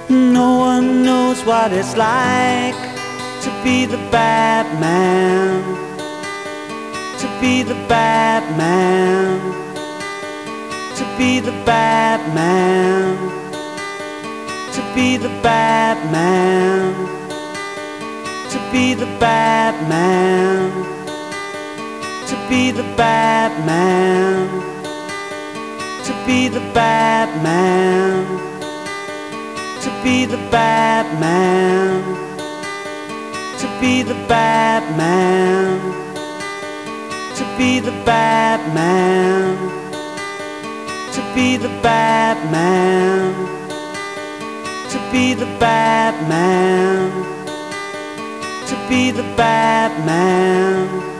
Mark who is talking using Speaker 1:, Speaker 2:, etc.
Speaker 1: No one knows what it's like to be the bad man, to be the bad man, to be the bad man, to be the bad man, to be the bad man, to be the bad man, to be the bad man, to be the bad man, to be the bad man, to be the bad man, to be the bad man, to be the bad man, to be the bad man.